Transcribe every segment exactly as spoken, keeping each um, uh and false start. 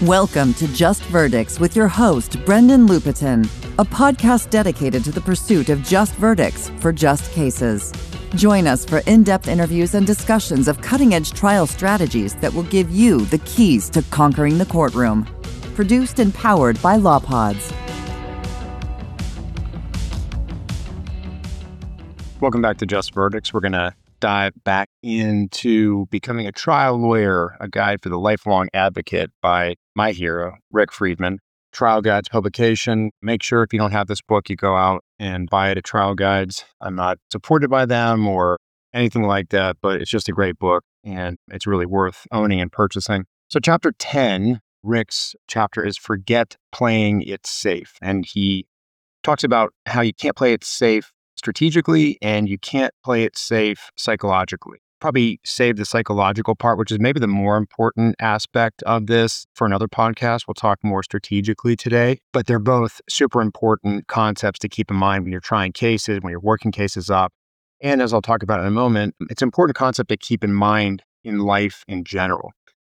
Welcome to Just Verdicts with your host, Brendan Lupetin, a podcast dedicated to the pursuit of just verdicts for just cases. Join us for in-depth interviews and discussions of cutting-edge trial strategies that will give you the keys to conquering the courtroom. Produced and powered by LawPods. Welcome back to Just Verdicts. We're going to dive back into Becoming a Trial Lawyer, a guide for the lifelong advocate by my hero, Rick Friedman. Trial Guides publication. Make sure if you don't have this book, you go out and buy it at Trial Guides. I'm not supported by them or anything like that, but it's just a great book and it's really worth owning and purchasing. So chapter ten, Rick's chapter is Forget Playing It Safe. And he talks about how you can't play it safe strategically and you can't play it safe psychologically. Probably save the psychological part, which is maybe the more important aspect of this for another podcast. We'll talk more strategically today, but they're both super important concepts to keep in mind when you're trying cases, when you're working cases up. And as I'll talk about in a moment, it's an important concept to keep in mind in life in general.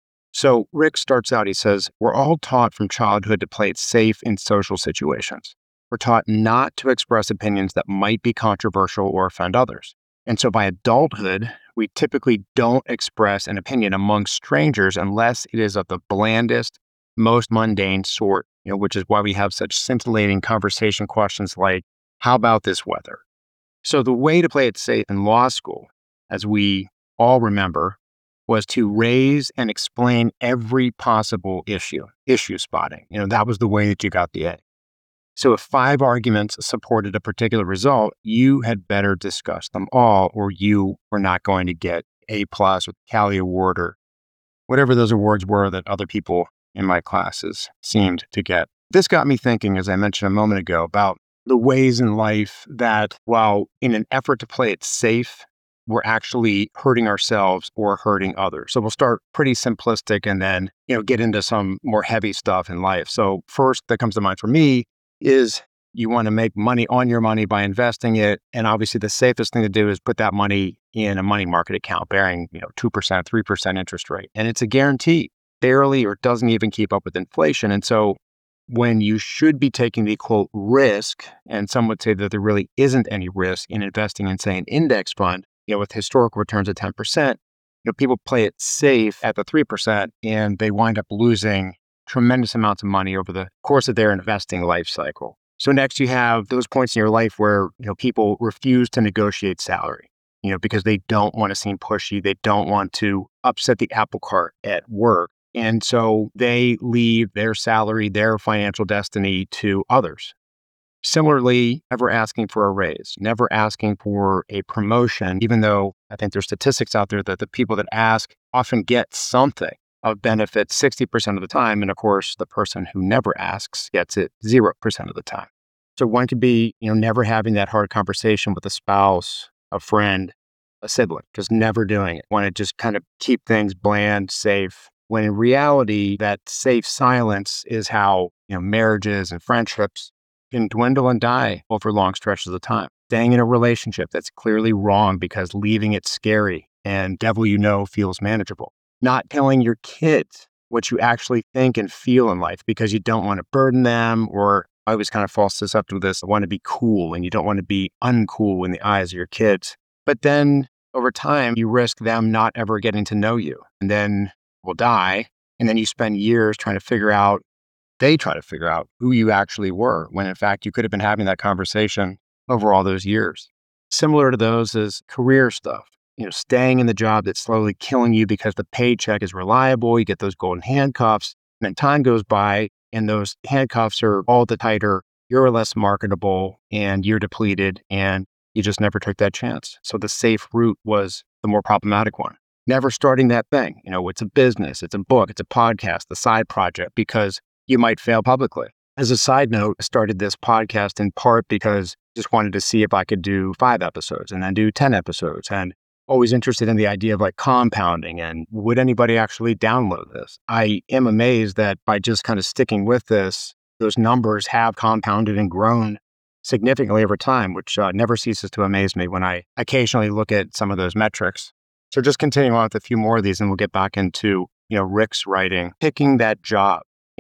So Rick starts out, he says, we're all taught from childhood to play it safe in social situations. We're taught not to express opinions that might be controversial or offend others. And so by adulthood, we typically don't express an opinion among strangers unless it is of the blandest, most mundane sort, you know, which is why we have such scintillating conversation questions like, how about this weather? So the way to play it safe in law school, as we all remember, was to raise and explain every possible issue, issue spotting. You know, that was the way that you got the A. So if five arguments supported a particular result, you had better discuss them all, or you were not going to get A plus or the Cali Award or whatever those awards were that other people in my classes seemed to get. This got me thinking, as I mentioned a moment ago, about the ways in life that, while in an effort to play it safe, we're actually hurting ourselves or hurting others. So we'll start pretty simplistic and then, you know, get into some more heavy stuff in life. So first that comes to mind for me is you want to make money on your money by investing it. And obviously the safest thing to do is put that money in a money market account bearing, you know, two percent, three percent interest rate. And it's a guarantee, barely or doesn't even keep up with inflation. And so when you should be taking the quote risk, and some would say that there really isn't any risk in investing in, say, an index fund, you know, with historical returns of ten percent, you know, people play it safe at the three percent and they wind up losing tremendous amounts of money over the course of their investing life cycle. So next you have those points in your life where, you know, people refuse to negotiate salary, you know, because they don't want to seem pushy. They don't want to upset the apple cart at work. And so they leave their salary, their financial destiny to others. Similarly, never asking for a raise, never asking for a promotion, even though I think there's statistics out there that the people that ask often get something of benefit sixty percent of the time. And of course, the person who never asks gets it zero percent of the time. So one could be, you know, never having that hard conversation with a spouse, a friend, a sibling, just never doing it. Want to just kind of keep things bland, safe, when in reality, that safe silence is how, you know, marriages and friendships can dwindle and die over long stretches of time. Staying in a relationship that's clearly wrong because leaving it scary and devil you know feels manageable. Not telling your kids what you actually think and feel in life because you don't want to burden them, or I always kind of fall susceptible to this, I want to be cool and you don't want to be uncool in the eyes of your kids. But then over time, you risk them not ever getting to know you and then will die. And then you spend years trying to figure out, they try to figure out who you actually were, when in fact you could have been having that conversation over all those years. Similar to those is career stuff. You know, staying in the job that's slowly killing you because the paycheck is reliable, you get those golden handcuffs, and then time goes by and those handcuffs are all the tighter, you're less marketable and you're depleted and you just never took that chance. So the safe route was the more problematic one. Never starting that thing. You know, it's a business, it's a book, it's a podcast, a side project, because you might fail publicly. As a side note, I started this podcast in part because I just wanted to see if I could do five episodes and then do ten episodes, and always interested in the idea of like compounding and would anybody actually download this? I am amazed that by just kind of sticking with this, those numbers have compounded and grown significantly over time, which uh, never ceases to amaze me when I occasionally look at some of those metrics. So just continuing on with a few more of these and we'll get back into, you know, Rick's writing, picking that job.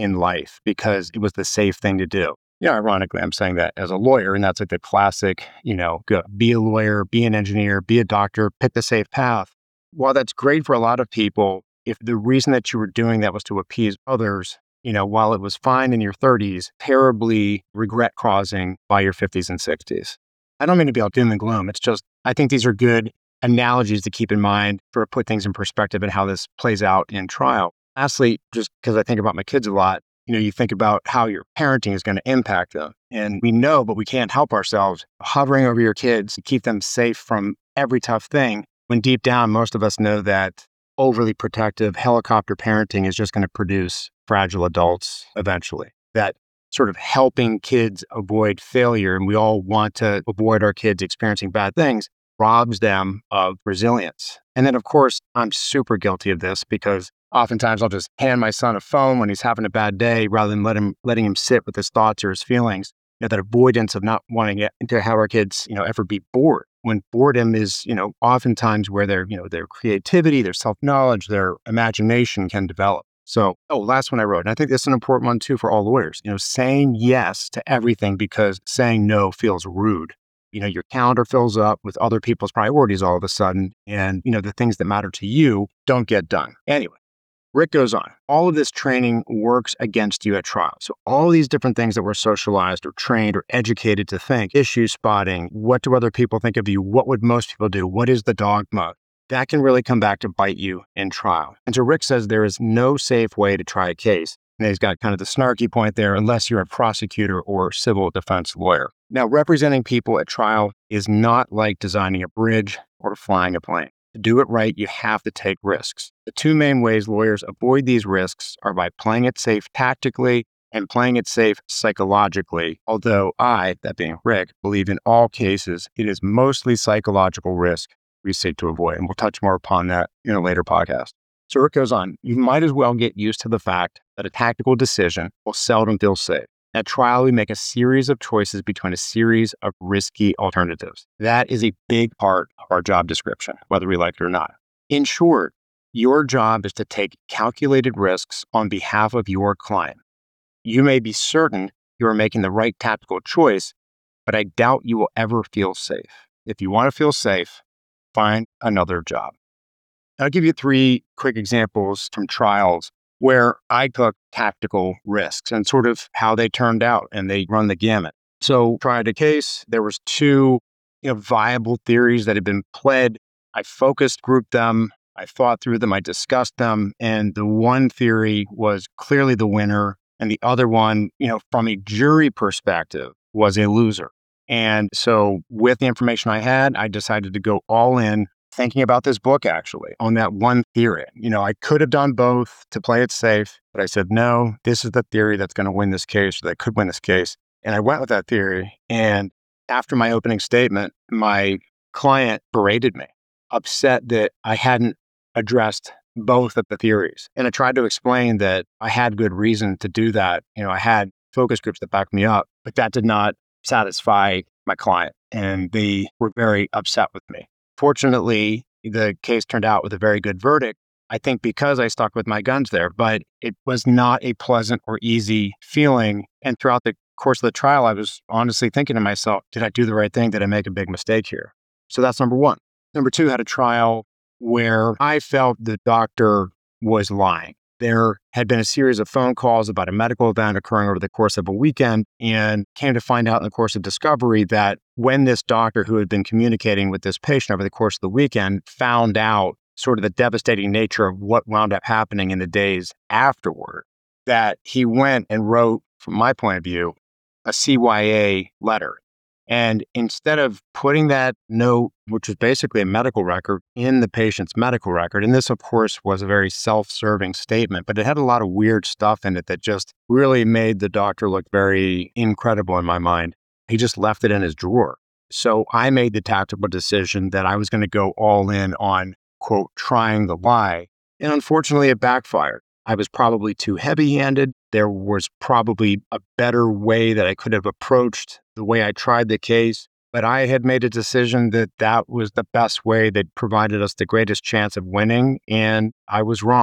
in life because it was the safe thing to do. Yeah, ironically, I'm saying that as a lawyer, and that's like the classic, you know, go, be a lawyer, be an engineer, be a doctor, pick the safe path. While that's great for a lot of people, if the reason that you were doing that was to appease others, you know, while it was fine in your thirties, terribly regret causing by your fifties and sixties. I don't mean to be all doom and gloom. It's just, I think these are good analogies to keep in mind for put things in perspective and how this plays out in trial. Lastly, just because I think about my kids a lot, you know, you think about how your parenting is going to impact them. And we know, but we can't help ourselves hovering over your kids to keep them safe from every tough thing. When deep down, most of us know that overly protective helicopter parenting is just going to produce fragile adults eventually. That sort of helping kids avoid failure, and we all want to avoid our kids experiencing bad things, robs them of resilience. And then, of course, I'm super guilty of this because oftentimes I'll just hand my son a phone when he's having a bad day rather than let him, letting him sit with his thoughts or his feelings. You know, that avoidance of not wanting it, to have our kids, you know, ever be bored. When boredom is, you know, oftentimes where their, you know, their creativity, their self-knowledge, their imagination can develop. So, oh, last one I wrote, and I think this is an important one too for all lawyers, you know, saying yes to everything because saying no feels rude. You know, your calendar fills up with other people's priorities all of a sudden, and, you know, the things that matter to you don't get done. Anyway, Rick goes on. All of this training works against you at trial. So all these different things that we're socialized or trained or educated to think, issue spotting, what do other people think of you? What would most people do? What is the dogma? That can really come back to bite you in trial. And so Rick says there is no safe way to try a case. And he's got kind of the snarky point there, unless you're a prosecutor or civil defense lawyer. Now, representing people at trial is not like designing a bridge or flying a plane. To do it right, you have to take risks. The two main ways lawyers avoid these risks are by playing it safe tactically and playing it safe psychologically. Although I, that being Rick, believe in all cases, it is mostly psychological risk we seek to avoid. And we'll touch more upon that in a later podcast. So Rick goes on, you might as well get used to the fact that a tactical decision will seldom feel safe. At trial, we make a series of choices between a series of risky alternatives. That is a big part of our job description, whether we like it or not. In short, your job is to take calculated risks on behalf of your client. You may be certain you are making the right tactical choice, but I doubt you will ever feel safe. If you want to feel safe, find another job. I'll give you three quick examples from trials where I took tactical risks and sort of how they turned out, and they run the gamut. So tried a case, there was two you know, viable theories that had been pled. I focus grouped them, I thought through them, I discussed them, and the one theory was clearly the winner, and the other one, you know, from a jury perspective, was a loser. And so with the information I had, I decided to go all in, thinking about this book actually on that one theory. You know, I could have done both to play it safe, but I said, no, this is the theory that's going to win this case, or that could win this case. And I went with that theory. And after my opening statement, my client berated me, upset that I hadn't addressed both of the theories. And I tried to explain that I had good reason to do that. You know, I had focus groups that backed me up, but that did not satisfy my client. And they were very upset with me. Fortunately, the case turned out with a very good verdict, I think because I stuck with my guns there, but it was not a pleasant or easy feeling. And throughout the course of the trial, I was honestly thinking to myself, did I do the right thing? Did I make a big mistake here? So that's number one. Number two, had a trial where I felt the doctor was lying. There had been a series of phone calls about a medical event occurring over the course of a weekend, and came to find out in the course of discovery that when this doctor who had been communicating with this patient over the course of the weekend found out sort of the devastating nature of what wound up happening in the days afterward, that he went and wrote, from my point of view, a C Y A letter. And instead of putting that note, which was basically a medical record, in the patient's medical record, and this, of course, was a very self-serving statement, but it had a lot of weird stuff in it that just really made the doctor look very incredible in my mind. He just left it in his drawer. So I made the tactical decision that I was going to go all in on, quote, trying the lie. And unfortunately, it backfired. I was probably too heavy-handed. There was probably a better way that I could have approached the way I tried the case, but I had made a decision that that was the best way that provided us the greatest chance of winning, and I was wrong.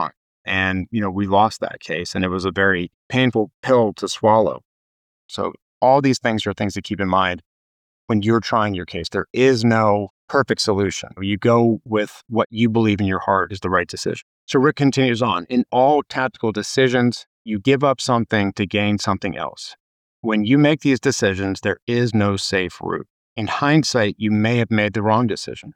And, you know, we lost that case, and it was a very painful pill to swallow. So all these things are things to keep in mind when you're trying your case. There is no perfect solution. You go with what you believe in your heart is the right decision. So Rick continues on. In all tactical decisions, you give up something to gain something else. When you make these decisions, there is no safe route. In hindsight, you may have made the wrong decision,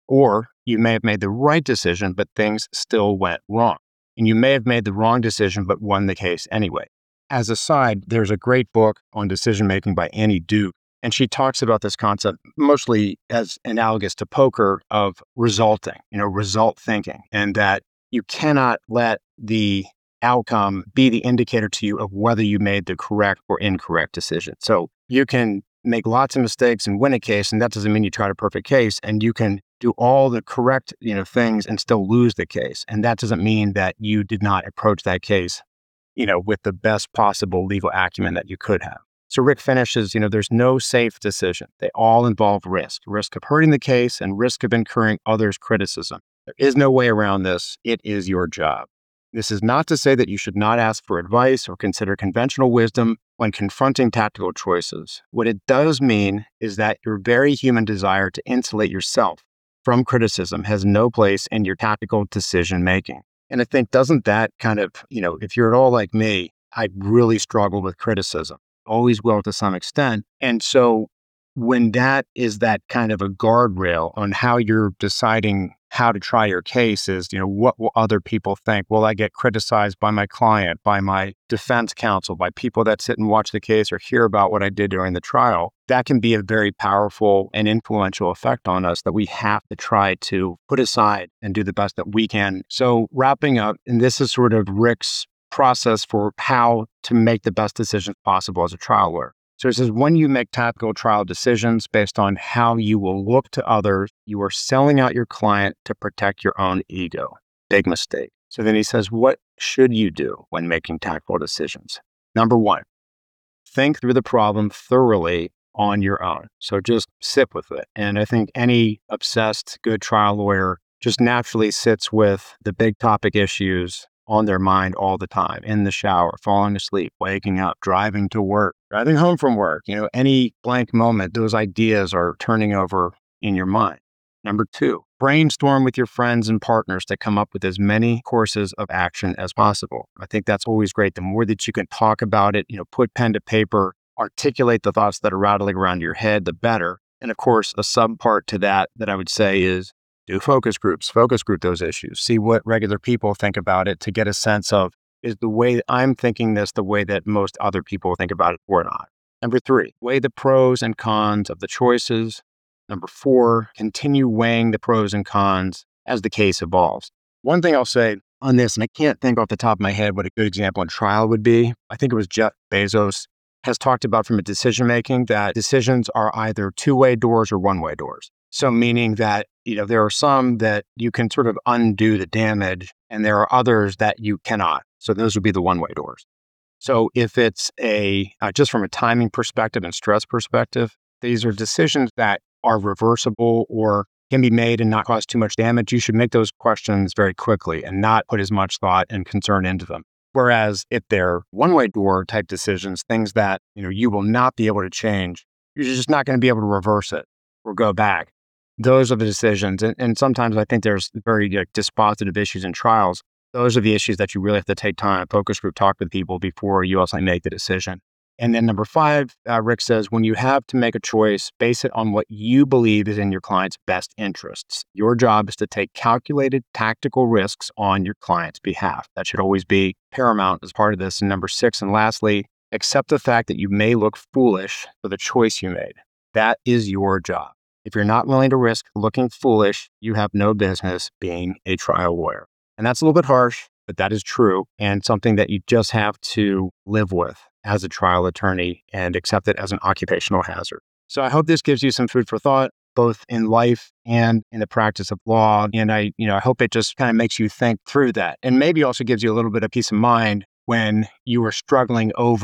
or you may have made the right decision, but things still went wrong. And you may have made the wrong decision, but won the case anyway. As a side, there's a great book on decision-making by Annie Duke, and she talks about this concept mostly as analogous to poker of resulting, you know, result thinking, and that you cannot let the outcome be the indicator to you of whether you made the correct or incorrect decision. So you can make lots of mistakes and win a case, and that doesn't mean you tried a perfect case, and you can do all the correct, you know, things and still lose the case. And that doesn't mean that you did not approach that case, you know, with the best possible legal acumen that you could have. So Rick finishes, you know, there's no safe decision. They all involve risk, risk of hurting the case and risk of incurring others' criticism. There is no way around this. It is your job. This is not to say that you should not ask for advice or consider conventional wisdom when confronting tactical choices. What it does mean is that your very human desire to insulate yourself from criticism has no place in your tactical decision making. And I think, doesn't that kind of, you know, if you're at all like me, I really struggle with criticism, always will to some extent. And so when that is that kind of a guardrail on how you're deciding how to try your case is, you know, what will other people think? Will I get criticized by my client, by my defense counsel, by people that sit and watch the case or hear about what I did during the trial? That can be a very powerful and influential effect on us that we have to try to put aside and do the best that we can. So wrapping up, and this is sort of Rick's process for how to make the best decisions possible as a trial lawyer. So it says, when you make tactical trial decisions based on how you will look to others, you are selling out your client to protect your own ego. Big mistake. So then he says, what should you do when making tactical decisions? Number one, think through the problem thoroughly on your own. So just sit with it. And I think any obsessed good trial lawyer just naturally sits with the big topic issues on their mind all the time, in the shower, falling asleep, waking up, driving to work, driving home from work. You know, any blank moment, those ideas are turning over in your mind. Number two, brainstorm with your friends and partners to come up with as many courses of action as possible. I think that's always great. The more that you can talk about it, you know, put pen to paper, articulate the thoughts that are rattling around your head, the better. And of course, a sub part to that that I would say is do focus groups, focus group those issues, see what regular people think about it to get a sense of, is the way I'm thinking this the way that most other people think about it or not? Number three, weigh the pros and cons of the choices. Number four, continue weighing the pros and cons as the case evolves. One thing I'll say on this, and I can't think off the top of my head what a good example in trial would be. I think it was Jeff Bezos has talked about from a decision making that decisions are either two-way doors or one-way doors. So meaning that, you know, there are some that you can sort of undo the damage and there are others that you cannot. So those would be the one-way doors. So if it's a, uh, just from a timing perspective and stress perspective, these are decisions that are reversible or can be made and not cause too much damage. You should make those questions very quickly and not put as much thought and concern into them. Whereas if they're one-way door type decisions, things that, you know, you will not be able to change, you're just not going to be able to reverse it or go back. Those are the decisions. And, and sometimes I think there's very like, dispositive issues in trials. Those are the issues that you really have to take time, focus group, talk with people before you also make the decision. And then number five, uh, Rick says, when you have to make a choice, base it on what you believe is in your client's best interests. Your job is to take calculated tactical risks on your client's behalf. That should always be paramount as part of this. And number six, and lastly, accept the fact that you may look foolish for the choice you made. That is your job. If you're not willing to risk looking foolish, you have no business being a trial lawyer. And that's a little bit harsh, but that is true and something that you just have to live with as a trial attorney and accept it as an occupational hazard. So I hope this gives you some food for thought, both in life and in the practice of law. And I, you know, I hope it just kind of makes you think through that and maybe also gives you a little bit of peace of mind when you are struggling over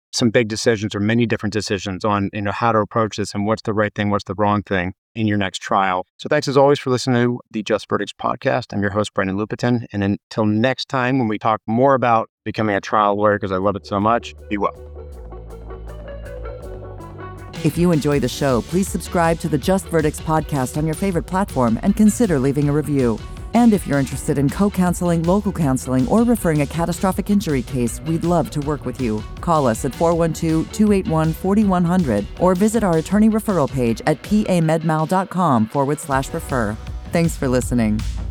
some big decisions or many different decisions on, you know, how to approach this and what's the right thing, what's the wrong thing in your next trial. So thanks as always for listening to the Just Verdicts podcast. I'm your host, Brendan Lupetin. And until next time, when we talk more about becoming a trial lawyer, because I love it so much, be well. If you enjoy the show, please subscribe to the Just Verdicts podcast on your favorite platform and consider leaving a review. And if you're interested in co-counseling, local counseling, or referring a catastrophic injury case, we'd love to work with you. Call us at four one two, two eight one, four one zero zero or visit our attorney referral page at pamedmal.com forward slash refer. Thanks for listening.